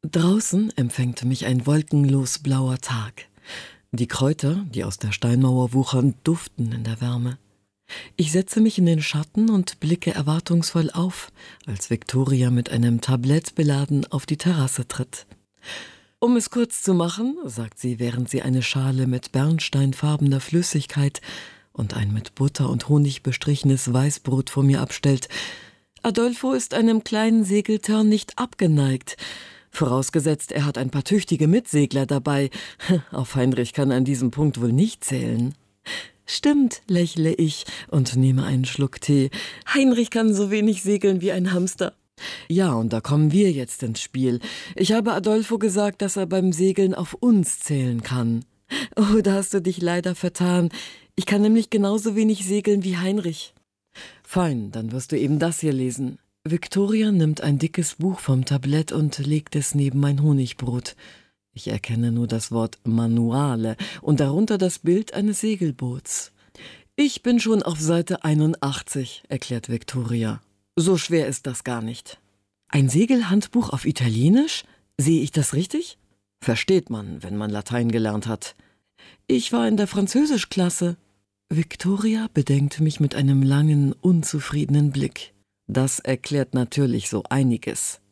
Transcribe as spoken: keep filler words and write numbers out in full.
Draußen empfängt mich ein wolkenlos blauer Tag. Die Kräuter, die aus der Steinmauer wuchern, duften in der Wärme. Ich setze mich in den Schatten und blicke erwartungsvoll auf, als Viktoria mit einem Tablett beladen auf die Terrasse tritt. »Um es kurz zu machen«, sagt sie, während sie eine Schale mit bernsteinfarbener Flüssigkeit und ein mit Butter und Honig bestrichenes Weißbrot vor mir abstellt, »Adolfo ist einem kleinen Segeltörn nicht abgeneigt. Vorausgesetzt, er hat ein paar tüchtige Mitsegler dabei. Auf Heinrich kann an diesem Punkt wohl nicht zählen.« »Stimmt«, lächle ich und nehme einen Schluck Tee. »Heinrich kann so wenig segeln wie ein Hamster.« »Ja, und da kommen wir jetzt ins Spiel. Ich habe Adolfo gesagt, dass er beim Segeln auf uns zählen kann.« »Oh, da hast du dich leider vertan. Ich kann nämlich genauso wenig segeln wie Heinrich.« »Fein, dann wirst du eben das hier lesen.« Viktoria nimmt ein dickes Buch vom Tablett und legt es neben mein Honigbrot. Ich erkenne nur das Wort Manuale und darunter das Bild eines Segelboots. »Ich bin schon auf Seite einundachtzig«, erklärt Viktoria. »So schwer ist das gar nicht.« »Ein Segelhandbuch auf Italienisch? Sehe ich das richtig?« »Versteht man, wenn man Latein gelernt hat.« »Ich war in der Französischklasse.« Viktoria bedenkt mich mit einem langen, unzufriedenen Blick. Das erklärt natürlich so einiges.